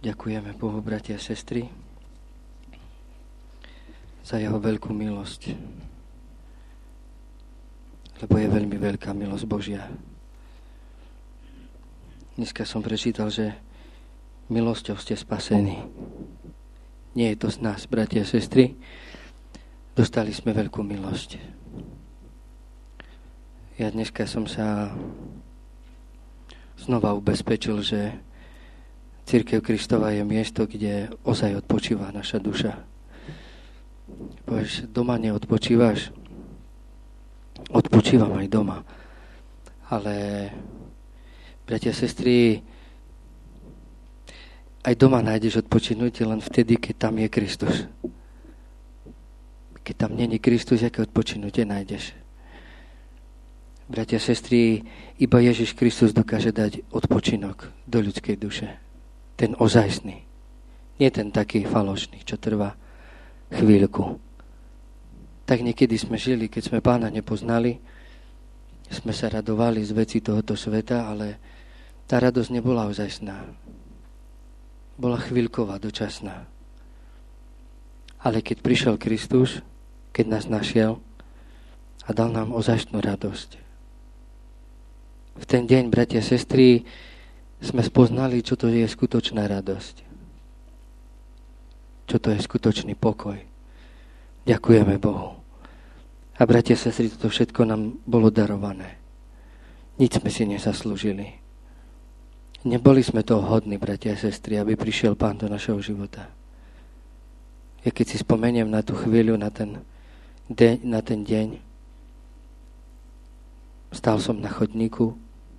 Ďakujeme Bohu, bratia a sestry, za jeho veľkú milosť. Lebo je veľmi veľká milosť Božia. Dneska som prečítal, že milosťou ste spasení. Nie je to z nás, bratia a sestry. Dostali sme veľkú milosť. Ja dneska som sa znova ubezpečil, že Cirkev Kristova je miesto, kde ozaj odpočíva naša duša. Povieš, doma neodpočívaš? Odpočívam aj doma. Ale, bratia a sestry, aj doma nájdeš odpočinutie len vtedy, keď tam je Kristus. Keď tam není Kristus, aké odpočinutie nájdeš? Bratia a sestry, iba Ježiš Kristus dokáže dať odpočinok do ľudskej duše. Ten ozajstný. Nie ten taký falošný, čo trvá chvíľku. Tak niekedy sme žili, keď sme Pána nepoznali, sme sa radovali z veci tohoto sveta, ale tá radosť nebola ozajstná. Bola chvíľková, dočasná. Ale keď prišiel Kristus, keď nás našiel a dal nám ozajstnú radosť. V ten deň, bratia a sestry, sme spoznali, čo to je skutočná radosť. Čo to je skutočný pokoj. Ďakujeme Bohu. A bratia a sestry, toto všetko nám bolo darované. Nič sme si nezaslúžili. Neboli sme toho hodní, bratia a sestry, aby prišiel Pán do našeho života. Ja keď si spomeniem na tú chvíľu, na ten deň, stál som na chodníku,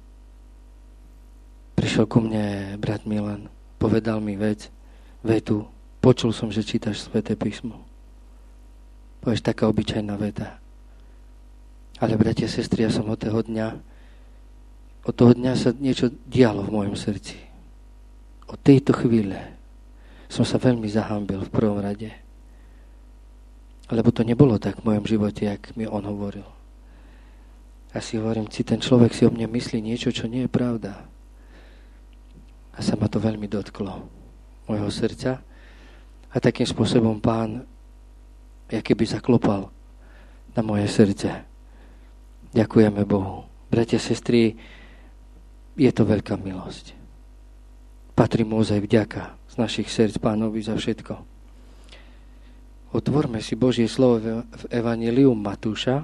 prišiel ku mne brat Milan, povedal mi vetu, počul som, že čítaš Sväté písmo. Povieš, taká obyčajná veta. Ale bratia a sestry, ja som od toho dňa sa niečo dialo v mojom srdci. Od tejto chvíle som sa veľmi zahanbil v prvom rade. Lebo to nebolo tak v mojom živote, jak mi on hovoril. Ja si hovorím, ten človek si o mne myslí niečo, čo nie je pravda. A sa ma to veľmi dotklo mojho srdca. A takým spôsobom Pán keby zaklopal na moje srdce. Ďakujeme Bohu. Bratia, sestry, je to veľká milosť. Patrí mu ozaj vďaka z našich srdc Pánovi za všetko. Otvorme si Božie slovo v Evanjeliu Matúša.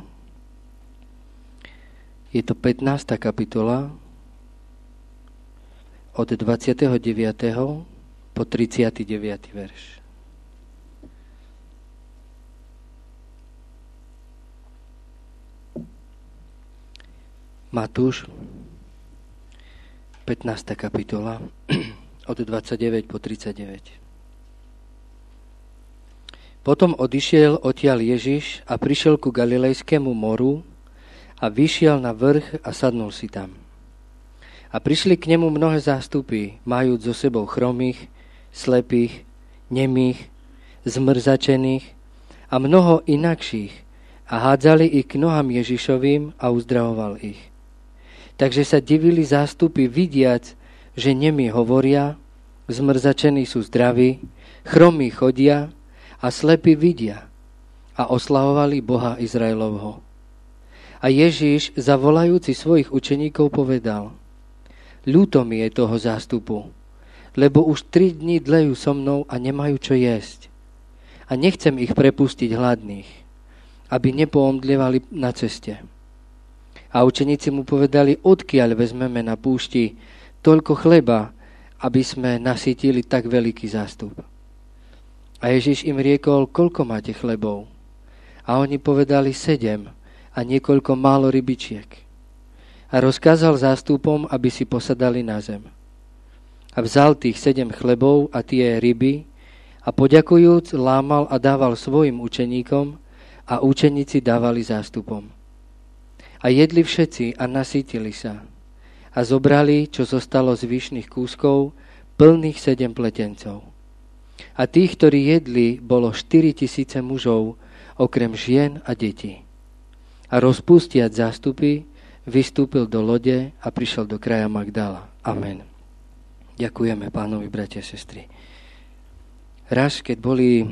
Je to 15. kapitola od 29. po 39. verš. Matúš, 15. kapitola, od 29 po 39. Potom odišiel odtiaľ Ježiš a prišiel ku Galilejskému moru a vyšiel na vrch a sadnul si tam. A prišli k nemu mnohé zástupy, majúc so sebou chromých, slepých, nemých, zmrzačených a mnoho inakších a hádzali ich k nohám Ježišovým a uzdravoval ich. Takže sa divili zástupy, vidiac, že nemí hovoria, zmrzačení sú zdraví, chromí chodia a slepí vidia a oslavovali Boha Izraelovho. A Ježiš, zavolajúci svojich učeníkov, povedal: ľúto mi je toho zástupu, lebo už 3 dní dlejú so mnou a nemajú čo jesť. A nechcem ich prepustiť hladných, aby nepoomdlievali na ceste. A učeníci mu povedali: odkiaľ vezmeme na púšti toľko chleba, aby sme nasytili tak veľký zástup. A Ježiš im riekol: koľko máte chlebov? A oni povedali: 7 a niekoľko málo rybičiek. A rozkázal zástupom, aby si posadali na zem. A vzal tých 7 chlebov a tie ryby a poďakujúc lámal a dával svojim učeníkom a učeníci dávali zástupom. A jedli všetci a nasýtili sa. A zobrali, čo zostalo z vyšných kúskov, plných 7 pletencov. A tých, ktorí jedli, bolo 4 000 mužov, okrem žien a detí. A rozpustiac zástupy, vystúpil do lode a prišiel do kraja Magdala. Amen. Ďakujeme Pánovi, bratia a sestry. Raz, keď boli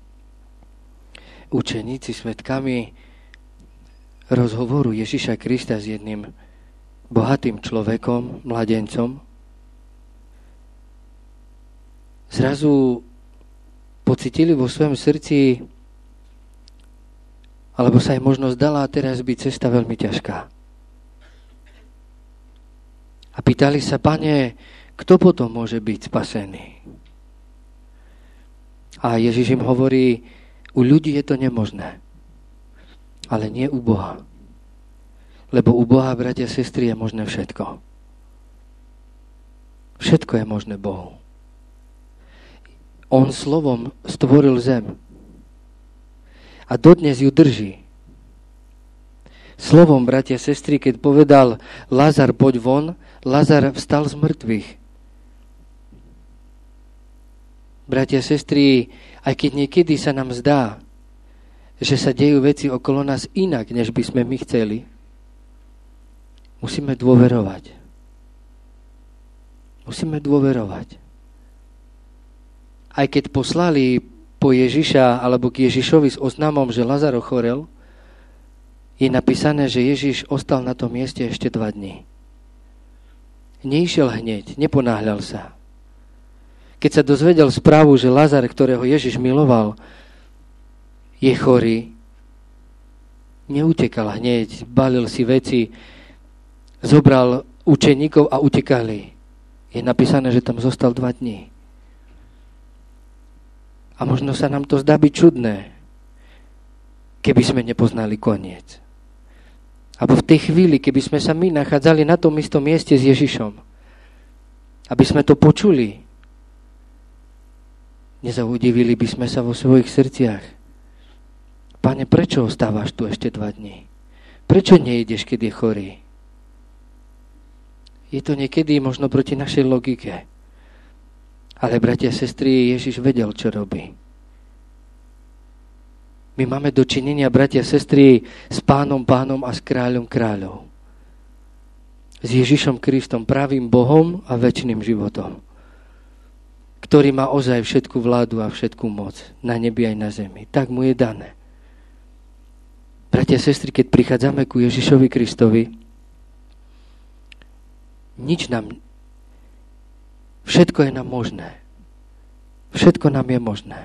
učeníci svedkami rozhovoru Ježiša Krista s jedným bohatým človekom, mladencom, zrazu pocitili vo svojom srdci, alebo sa im možno zdala teraz byť cesta veľmi ťažká. A pýtali sa: Pane, kto potom môže byť spasený? A Ježiš im hovorí: u ľudí je to nemožné, ale nie u Boha. Lebo u Boha, bratia a sestry, je možné všetko. Všetko je možné Bohu. On slovom stvoril zem. A dodnes ju drží. Slovom, bratia a sestry, keď povedal: Lazar, poď von, Lazar vstal z mŕtvych. Bratia a sestry, aj keď niekedy sa nám zdá, že sa dejú veci okolo nás inak, než by sme my chceli, musíme dôverovať. Musíme dôverovať. Aj keď poslali po Ježiša alebo k Ježišovi s oznámom, že Lazar ochorel, je napísané, že Ježiš ostal na tom mieste ešte 2 dní. Neišiel hneď, neponáhľal sa. Keď sa dozvedel správu, že Lazar, ktorého Ježiš miloval, je chorý, neutekal hneď, balil si veci, zobral učeníkov a utekali. Je napísané, že tam zostal 2 dní. A možno sa nám to zdá byť čudné, keby sme nepoznali koniec. Alebo v tej chvíli, keby sme sa my nachádzali na tom istom mieste s Ježišom, aby sme to počuli, nezaudivili by sme sa vo svojich srdciach: Pane, prečo ostávaš tu ešte 2 dní? Prečo nejdeš, keď je chorý? Je to niekedy možno proti našej logike. Ale, bratia a sestry, Ježiš vedel, čo robí. My máme dočinenia, bratia a sestry, s Pánom a s Kráľom kráľov. S Ježišom Kristom, pravým Bohom a večným životom, ktorý má ozaj všetku vládu a všetku moc na nebi aj na zemi. Tak mu je dané. Bratia a sestry, keď prichádzame ku Ježišovi Kristovi, všetko je nám možné. Všetko nám je možné.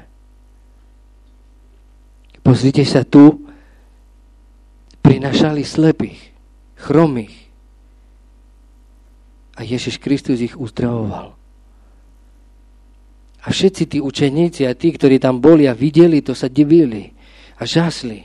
Pozrite sa, tu prinašali slepých, chromých a Ježiš Kristus ich uzdravoval. A všetci tí učeníci a tí, ktorí tam boli a videli, to sa divili a žasli.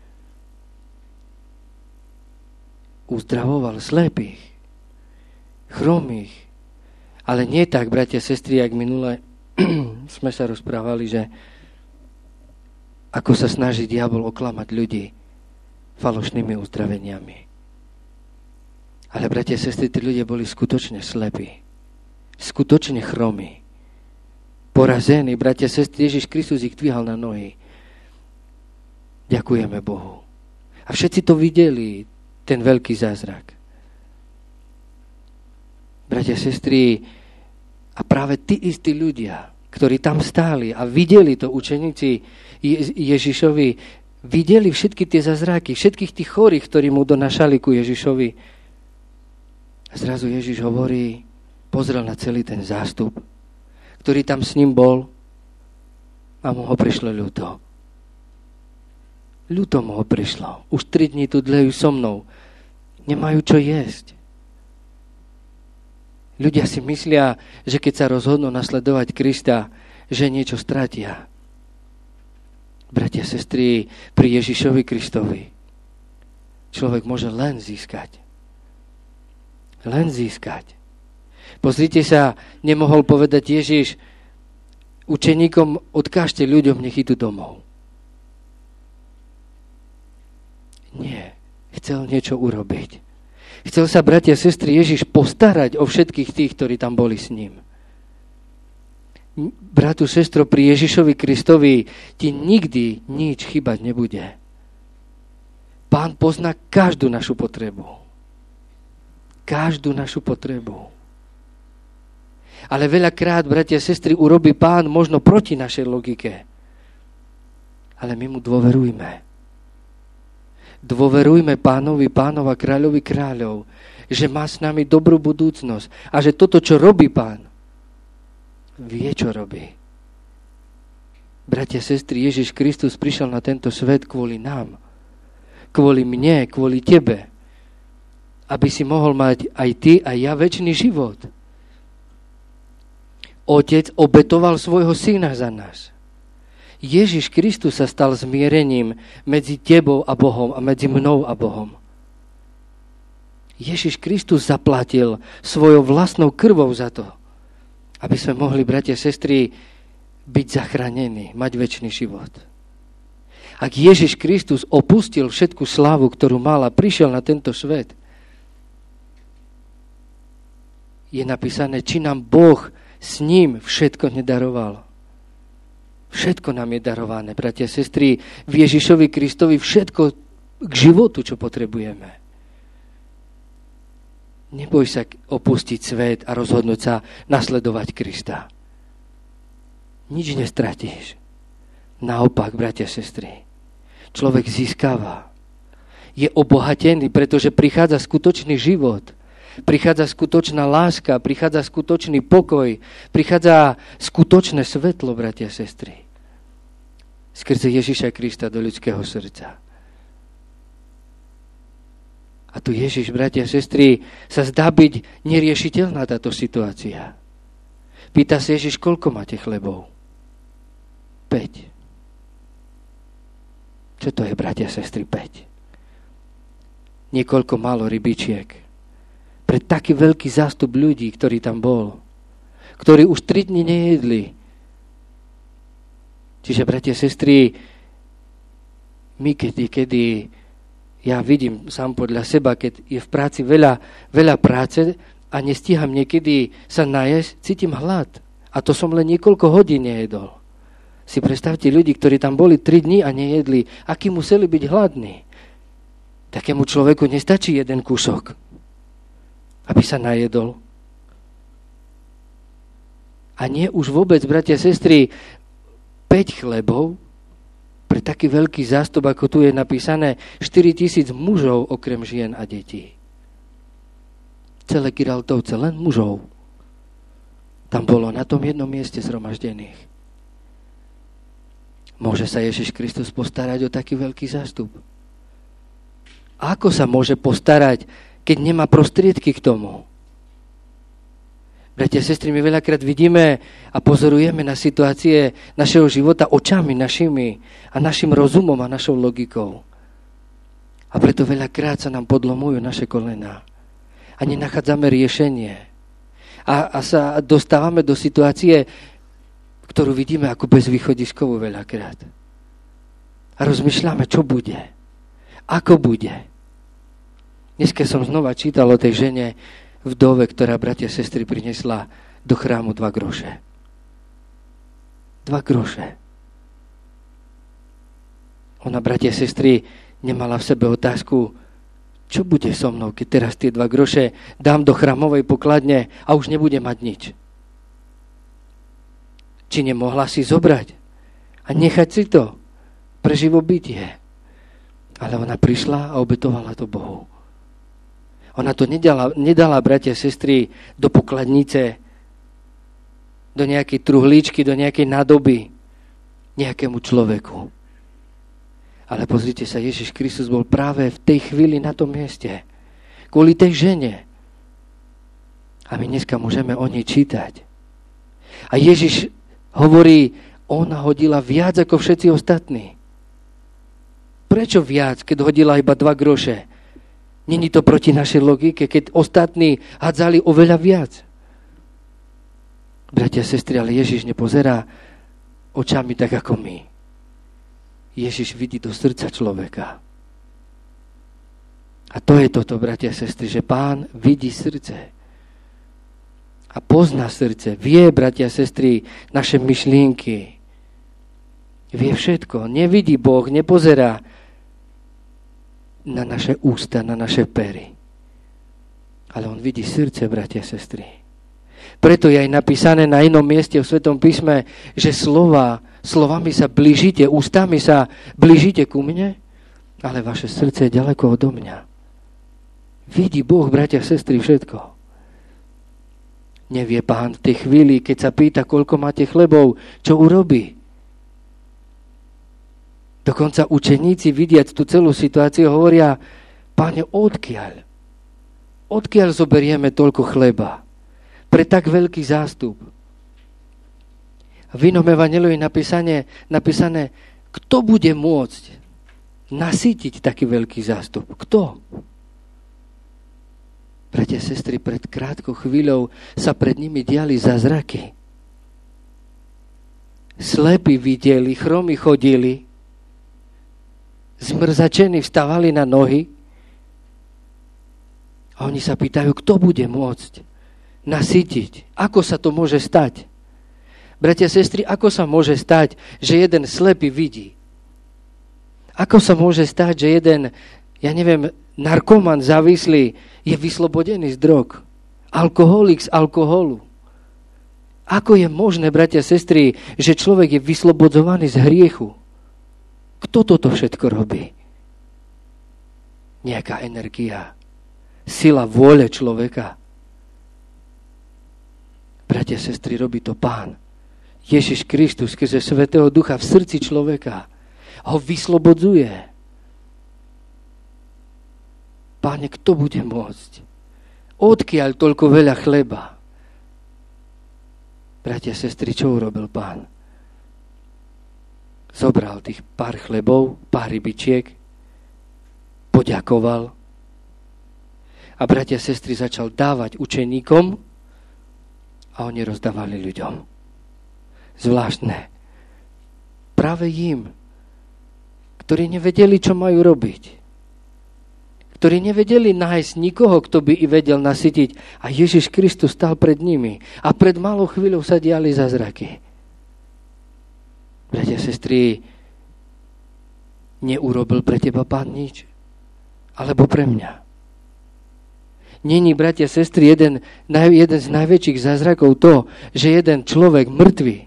Uzdravoval slepých, chromých. Ale nie tak, bratia a sestry, jak minule sme sa rozprávali, že ako sa snaží diabol oklamať ľudí falošnými uzdraveniami. Ale, bratia a sestry, tí ľudia boli skutočne slepí, skutočne chromí, porazení. Bratia a sestry, Ježiš Kristus ich dvíhal na nohy. Ďakujeme Bohu. A všetci to videli, ten veľký zázrak. Bratia a sestry, a práve tí istí ľudia, ktorí tam stáli a videli to učeníci Ježišovi, videli všetky tie zázraky, všetkých tých chorých, ktorí mu donášali ku Ježišovi. A zrazu Ježiš hovorí, pozrel na celý ten zástup, ktorý tam s ním bol, a mu ho prišlo ľúto. Ľúto mu ho prišlo. Už 3 dní tu dlejú so mnou. Nemajú čo jesť. Ľudia si myslia, že keď sa rozhodnú nasledovať Krista, že niečo stratia. Bratia a sestry, pri Ježišovi Kristovi človek môže len získať. Len získať. Pozrite sa, nemohol povedať Ježiš učeníkom: odkážte ľuďom, nech idú domov. Nie, chcel niečo urobiť. Chcel sa, bratia a sestry, Ježiš postarať o všetkých tých, ktorí tam boli s ním. Bratu, sestro, pri Ježišovi Kristovi ti nikdy nič chýbať nebude. Pán pozná každú našu potrebu. Každú našu potrebu. Ale veľakrát, bratia a sestry, urobí Pán možno proti našej logike. Ale my mu dôverujme. Dôverujme Pánovi Pánov a Kráľovi kráľov, že má s nami dobrú budúcnosť a že toto, čo robí Pán, vie, čo robí. Bratia a sestry, Ježiš Kristus prišiel na tento svet kvôli nám. Kvôli mne, kvôli tebe. Aby si mohol mať aj ty a ja večný život. Otec obetoval svojho syna za nás. Ježiš Kristus sa stal zmierením medzi tebou a Bohom a medzi mnou a Bohom. Ježiš Kristus zaplatil svojou vlastnou krvou za to, aby sme mohli, bratia a sestry, byť zachránení, mať večný život. Ak Ježiš Kristus opustil všetku slávu, ktorú mal a prišiel na tento svet, je napísané, či nám Boh s ním všetko nedaroval. Všetko nám je darované, bratia a sestry, v Ježišovi Kristovi všetko k životu, čo potrebujeme. Neboj sa opustiť svet a rozhodnúť sa nasledovať Krista. Nič nestratíš. Naopak, bratia a sestry, človek získava. Je obohatený, pretože prichádza skutočný život. Prichádza skutočná láska, prichádza skutočný pokoj, prichádza skutočné svetlo, bratia a sestry. Skrze Ježiša Krista do ľudského srdca. A tu Ježiš, bratia a sestry, sa zdá byť neriešiteľná táto situácia. Pýta sa Ježiš, koľko máte chlebov? 5. Čo to je, bratia a sestry, 5? Niekoľko málo rybičiek. Pre taký veľký zástup ľudí, ktorý tam bol, ktorí už 3 dni nejedli. Čiže, bratia a sestry, my kedy ja vidím sám podľa seba, keď je v práci veľa práce a nestíham niekedy sa najesť, cítim hlad. A to som len niekoľko hodín nejedol. Si predstavte ľudí, ktorí tam boli 3 dni a nejedli, akí museli byť hladní. Takému človeku nestačí jeden kúsok, aby sa najedol. A nie už vôbec, bratia a sestry, 5 chlebov pre taký veľký zástup, ako tu je napísané, 4,000 mužov okrem žien a detí. Celé Giraltovce, len mužov. Tam bolo na tom jednom mieste zhromaždených. Môže sa Ježiš Kristus postarať o taký veľký zástup? Ako sa môže postarať, keď nemá prostriedky k tomu? Bratia a sestry, my veľakrát vidíme a pozorujeme na situácie našeho života očami našimi a našim rozumom a našou logikou. A preto veľakrát sa nám podlomujú naše kolená. A nenachádzame riešenie. A sa dostávame do situácie, ktorú vidíme ako bezvýchodiskovú veľakrát. A rozmýšľame, čo bude. Ako bude. Dneska som znova čítal o tej žene, vdove, ktorá, bratia a sestry, prinesla do chrámu 2 groše. 2 groše. Ona, bratia a sestry, nemala v sebe otázku, čo bude so mnou, keď teraz tie 2 groše dám do chrámovej pokladne a už nebudem mať nič. Či nemohla si zobrať a nechať si to pre živobytie. Ale ona prišla a obetovala to Bohu. Ona to nedala, bratia a sestry, do pokladnice, do nejakej truhlíčky, do nejakej nádoby, nejakému človeku. Ale pozrite sa, Ježiš Kristus bol práve v tej chvíli na tom mieste. Kvôli tej žene. A my dneska môžeme o nej čítať. A Ježiš hovorí, ona hodila viac ako všetci ostatní. Prečo viac, keď hodila iba 2 groše? Není to proti našej logike, keď ostatní hádzali oveľa viac. Bratia a sestry, ale Ježiš nepozerá očami tak ako my. Ježiš vidí do srdca človeka. A to je toto, bratia a sestry, že Pán vidí srdce. A pozná srdce. Vie, bratia a sestry, naše myšlienky. Vie všetko. Nevidí Boh, nepozerá na naše ústa, na naše pery. Ale on vidí srdce, bratia a sestry. Preto je aj napísané na inom mieste v Svetom písme, že slovami sa blížite, ústami sa blížite ku mne, ale vaše srdce je ďaleko odo mňa. Vidí Boh, bratia a sestry, všetko. Nevie Pán v tej chvíli, keď sa pýta, koľko máte chlebov, čo urobí. Dokonca učeníci, vidiac tú celú situáciu, hovoria, Páne, odkiaľ zoberieme toľko chleba pre tak veľký zástup? V inom evanjeliu je napísané, kto bude môcť nasýtiť taký veľký zástup? Kto? Bratia a sestry, pred krátkou chvíľou sa pred nimi diali zázraky. Slepí videli, chromy chodili, zmrzačení vstávali na nohy a oni sa pýtajú, kto bude môcť nasýtiť? Ako sa to môže stať? Bratia a sestry, ako sa môže stať, že jeden slepý vidí? Ako sa môže stať, že jeden, narkoman závislý je vyslobodený z drog? Alkoholik z alkoholu? Ako je možné, bratia a sestry, že človek je vyslobodzovaný z hriechu? Kto toto všetko robí? Nejaká energia, sila vôle človeka. Bratia a sestry, robí to Pán Ježiš Kristus skrze Svätého Ducha v srdci človeka. Ho vyslobodzuje. Páne, kto bude môcť? Odkiaľ toľko veľa chleba? Bratia a sestry, čo urobil Pán? Zobral tých pár chlebov, pár rybičiek, poďakoval a bratia a sestry začal dávať učeníkom a oni rozdávali ľuďom. Zvláštne. Práve im, ktorí nevedeli, čo majú robiť. Ktorí nevedeli nájsť nikoho, kto by i vedel nasytiť. A Ježiš Kristus stal pred nimi. A pred malou chvíľou sa diali zázraky. Bratia a sestry, neurobil pre teba Pán nič? Alebo pre mňa? Není, bratia a sestry, jeden z najväčších zázrakov to, že jeden človek mŕtvy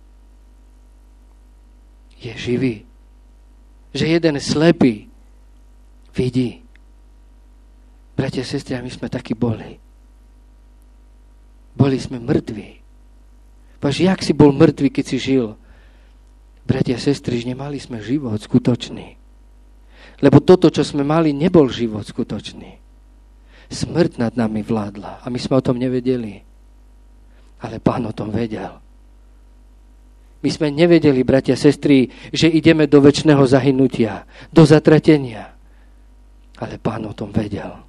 je živý. Že jeden slepý vidí. Bratia a sestry, a my sme takí boli. Boli sme mŕtvi. Jak si bol mŕtvy, keď si žil? Bratia a sestry, nemali sme život skutočný. Lebo toto, čo sme mali, nebol život skutočný. Smrť nad nami vládla a my sme o tom nevedeli. Ale Pán o tom vedel. My sme nevedeli, bratia a sestry, že ideme do večného zahynutia, do zatratenia. Ale Pán o tom vedel.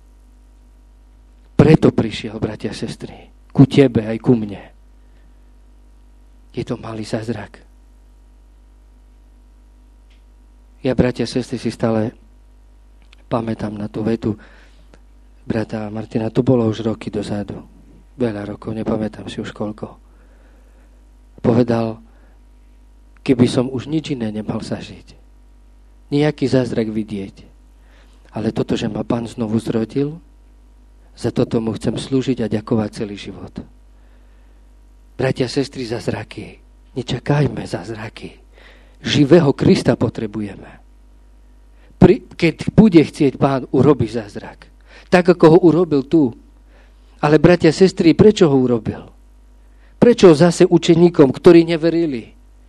Preto prišiel, bratia a sestry, ku tebe aj ku mne. Je to malý zázrak. Ja, bratia a sestry, si stále pamätám na tú vetu brata Martina. To bolo už roky dozadu. Veľa rokov, nepamätám si už koľko. Povedal, keby som už nič iné nemal zažiť. Nejaký zázrak vidieť. Ale toto, že ma Pán znovu zrodil, za toto mu chcem slúžiť a ďakovať celý život. Bratia a sestry, zázraky. Nečakajme zázraky. Živého Krista potrebujeme. Keď bude chcieť Pán, urobí zázrak. Tak, ako ho urobil tu. Ale bratia a sestry, prečo ho urobil? Prečo zase učeníkom, ktorí neverili?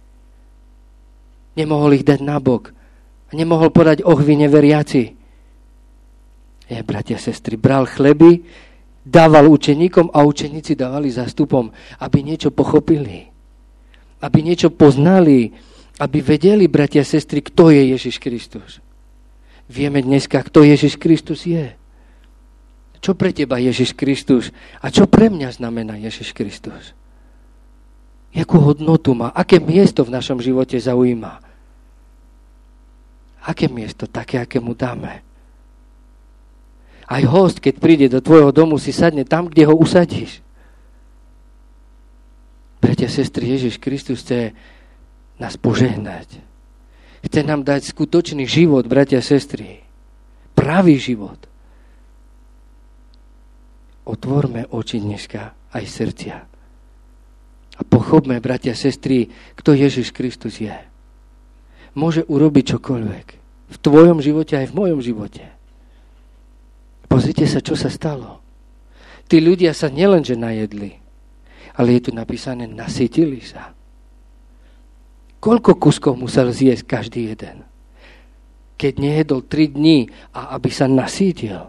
Nemohol ich dať nabok. Nemohol podať vy neveriaci. Bratia a sestry, bral chleby, dával učeníkom a učeníci dávali zástupom, aby niečo pochopili. Aby niečo poznali. Aby vedeli, bratia a sestry, kto je Ježiš Kristus. Vieme dneska, kto Ježiš Kristus je. Čo pre teba Ježiš Kristus a čo pre mňa znamená Ježiš Kristus? Jakú hodnotu má? Aké miesto v našom živote zaujíma? Aké miesto? Také, aké mu dáme. Aj host, keď príde do tvojho domu, si sadne tam, kde ho usadíš. Bratia a sestry, Ježiš Kristus chce nás požehnať. Chce nám dať skutočný život, bratia a sestry. Pravý život. Otvorme oči dneska a aj srdcia. A pochopme, bratia a sestry, kto Ježiš Kristus je. Môže urobiť čokoľvek. V tvojom živote aj v mojom živote. Pozrite sa, čo sa stalo. Tí ľudia sa nielenže najedli, ale je tu napísané, nasytili sa. Koľko kuskov musel zjesť každý jeden? Keď nejedol 3 dní a aby sa nasítil.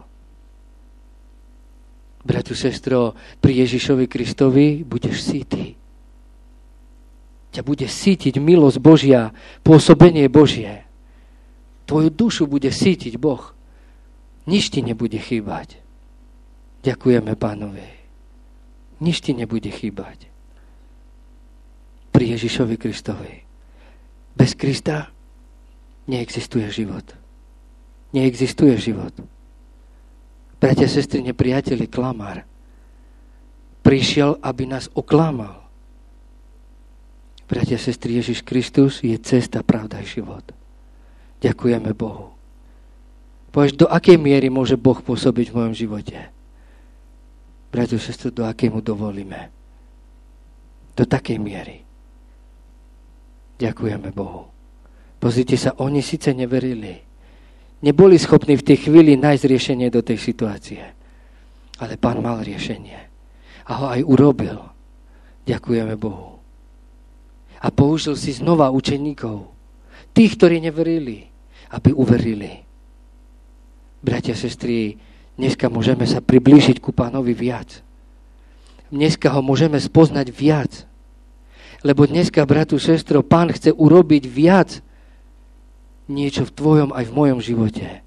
Bratu, sestro, pri Ježišovi Kristovi budeš sýty. Ťa bude sítiť milosť Božia, pôsobenie Božie. Tvoju dušu bude sítiť Boh. Nič ti nebude chýbať. Ďakujeme Pánovi. Nič ti nebude chýbať. Pri Ježišovi Kristovi. Bez Krista neexistuje život. Neexistuje život. Bratia, sestry, nepriateli, klamár prišiel, aby nás oklamal. Bratia, sestry, Ježiš Kristus je cesta, pravda a život. Ďakujeme Bohu. Povieš, do akej miery môže Boh pôsobiť v mojom živote? Bratia, sestry, do akej mu dovolíme? Do takej miery. Ďakujeme Bohu. Pozrite sa, oni síce neverili. Neboli schopní v tej chvíli nájsť riešenie do tej situácie. Ale Pán mal riešenie. A ho aj urobil. Ďakujeme Bohu. A použil si znova učeníkov. Tých, ktorí neverili, aby uverili. Bratia, sestry, dneska môžeme sa priblížiť ku Pánovi viac. Dneska ho môžeme spoznať viac. Lebo dneska, bratu, sestro, Pán chce urobiť viac niečo v tvojom aj v mojom živote.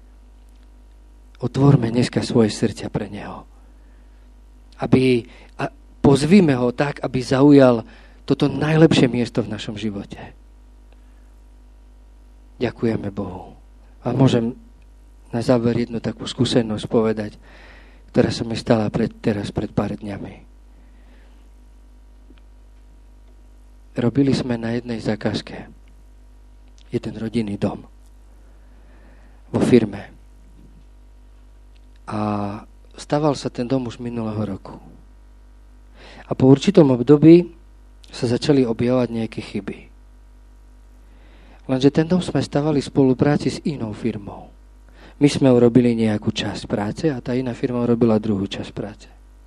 Otvorme dneska svoje srdcia pre Neho. Pozvíme ho tak, aby zaujal toto najlepšie miesto v našom živote. Ďakujeme Bohu. A môžem na záver jednu takú skúsenosť povedať, ktorá sa mi stala teraz pred pár dňami. Robili sme na jednej zákazke jeden rodinný dom vo firme. A staval sa ten dom už minulého roku. A po určitom období sa začali objavovať nejaké chyby. Lenže ten dom sme stavali v spolupráci s inou firmou. My sme urobili nejakú časť práce a tá iná firma urobila druhú časť práce.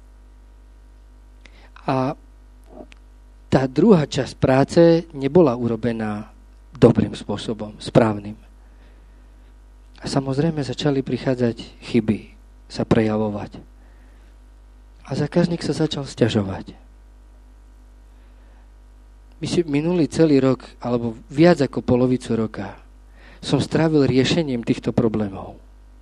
A tá druhá časť práce nebola urobená dobrým spôsobom, správnym. A samozrejme začali prichádzať chyby, sa prejavovať. A zákazník sa začal sťažovať. Minulý celý rok, alebo viac ako polovicu roka, som strávil riešením týchto problémov.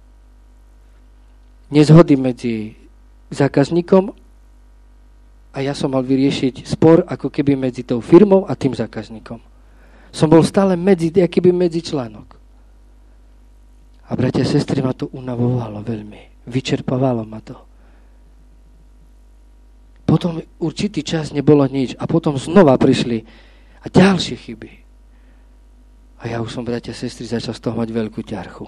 Nezhody medzi zákazníkom a ja som mal vyriešiť spor ako keby medzi tou firmou a tým zákazníkom. Som bol stále medzi článok. A bratia a sestry, ma to unavovalo veľmi. Vyčerpávalo ma to. Potom určitý čas nebolo nič. A potom znova prišli a ďalšie chyby. A ja už som, bratia a sestry, začal z toho mať veľkú ťarchu.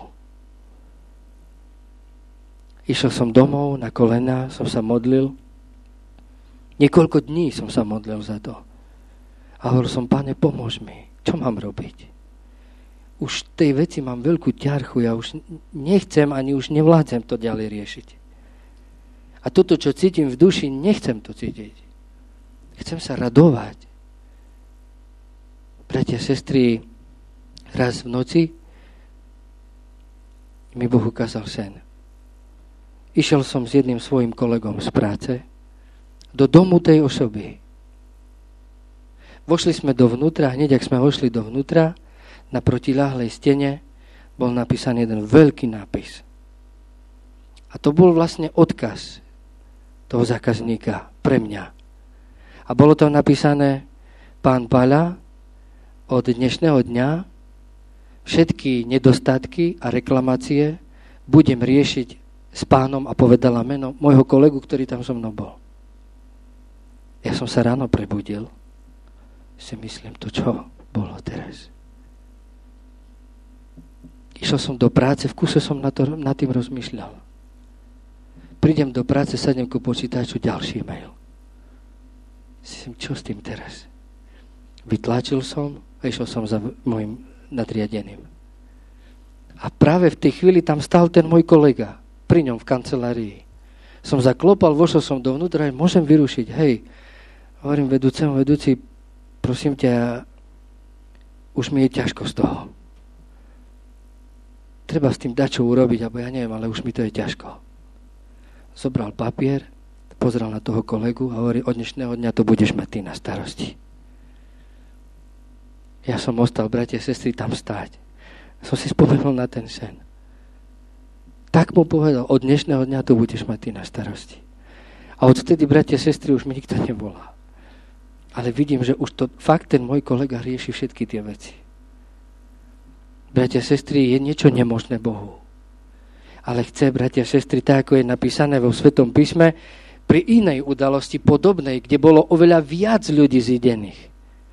Išiel som domov na kolená, som sa modlil. Niekoľko dní som sa modlil za to. A hovoril som, Pane, pomôž mi. Čo mám robiť? Už tej veci mám veľkú ťarchu, ja už nechcem, ani už nevládzem to ďalej riešiť. A toto, čo cítim v duši, nechcem to cítiť. Chcem sa radovať. Bratia, sestry, raz v noci mi Boh ukázal sen. Išiel som s jedným svojim kolegom z práce do domu tej osoby. Vošli sme dovnútra, hneď ak sme vošli dovnútra, na protiľahlej stene bol napísaný jeden veľký nápis. A to bol vlastne odkaz toho zákazníka pre mňa. A bolo tam napísané, pán Bala, od dnešného dňa všetky nedostatky a reklamácie budem riešiť s pánom, a povedala meno môjho kolegu, ktorý tam so mnou bol. Ja som sa ráno prebudil, si myslím, to čo bolo teraz. Išiel som do práce, v kuse som nad tým rozmýšľal. Prídem do práce, sadnem ku počítaču, ďalší mail. myslím, čo s tým teraz? Vytlačil som a išiel som za môjim nadriadeným. A práve v tej chvíli tam stál ten môj kolega, pri ňom v kancelárii. Som zaklopal, vošiel som dovnútra, môžem vyrušiť. Hej, hovorím vedúci, prosím ťa, už mi je ťažko z toho. Treba s tým dať čo urobiť, alebo ja neviem, ale už mi to je ťažko. Zobral papier, pozrel na toho kolegu a hovorí, od dnešného dňa to budeš mať ty na starosti. Ja som ostal, bratia, sestry, tam stáť. Som si spomenul na ten sen. Tak mu povedal, od dnešného dňa to budeš mať ty na starosti. A odtedy, bratia, sestry, už mi nikto nevolá. Ale vidím, že už to fakt ten môj kolega rieši všetky tie veci. Bratia, sestry, je niečo nemožné Bohu. Ale chce, bratia, sestry, tak ako je napísané vo Svetom písme, pri inej udalosti podobnej, kde bolo oveľa viac ľudí zidených.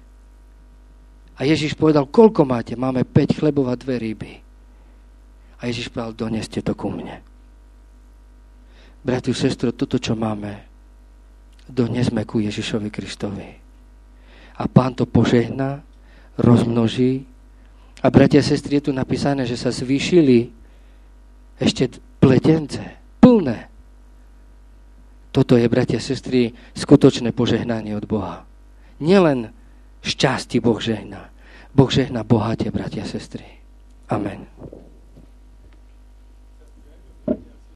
A Ježiš povedal, koľko máte? Máme 5 chlebov a 2 ryby. A Ježiš povedal, doneste to ku mne. Bratiu, sestro, toto, čo máme, donesme ku Ježišovi Kristovi. A Pán to požehná, rozmnoží. A bratia, sestry, je tu napísané, že sa zvýšili ešte pletence, plné. Toto je, bratia, sestry, skutočné požehnanie od Boha. Nielen šťastí Boh žehná. Boh žehná bohate, bratia, sestry. Amen.